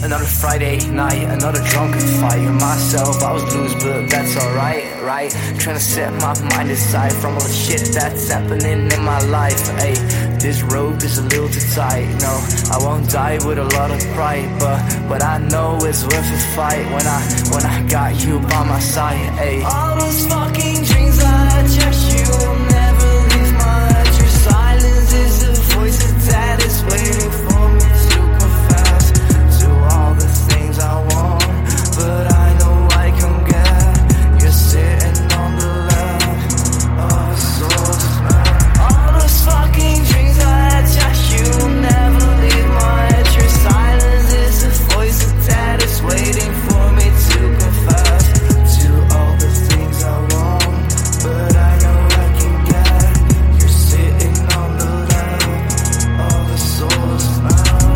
Another Friday night, another drunken fight. Myself, I was loose, but that's alright, right? Trying to set my mind aside from all the shit that's happening in my life. Ayy, this road is a little too tight. No, I won't die with a lot of pride, but I know it's worth a fight when I got you by my side. Ayy, all those fucking dreams I chase, you will never leave my head. Your silence is a voice that is waiting for me to confess to all the things I want, but I know I can get. You're sitting on the left of a soul's man. All those fucking dreams I had, just you will never leave my head. Your silence is a voice that is waiting for me to confess to all the things I want, but I know I can get. You're sitting on the left of a soul's man.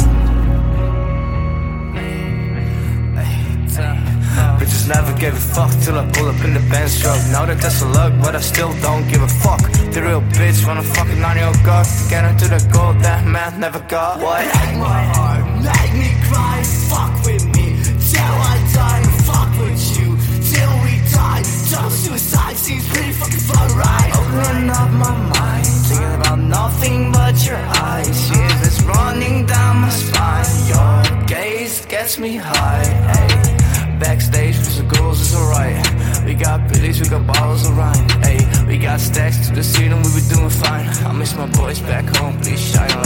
Bitches never gave a fuck till I pull up in the Benz truck. Now that that's a luck, but I still don't give a fuck. The real bitch wanna fucking 9-year-old girl to get into the gold that man never got. What? Break my heart, make me cry, fuck with me till I die. Fuck with you till we die. Double suicide seems pretty fucking fun, right? Opening up my mind, thinking about nothing but your eyes. Shivers running down my spine. Your gaze gets me high. Ay. Backstage with the girls is alright. We got billies, we got bottles of Rhine. Ayy, we got stacks to the scene and we be doing fine. I miss my boys back home, please shine a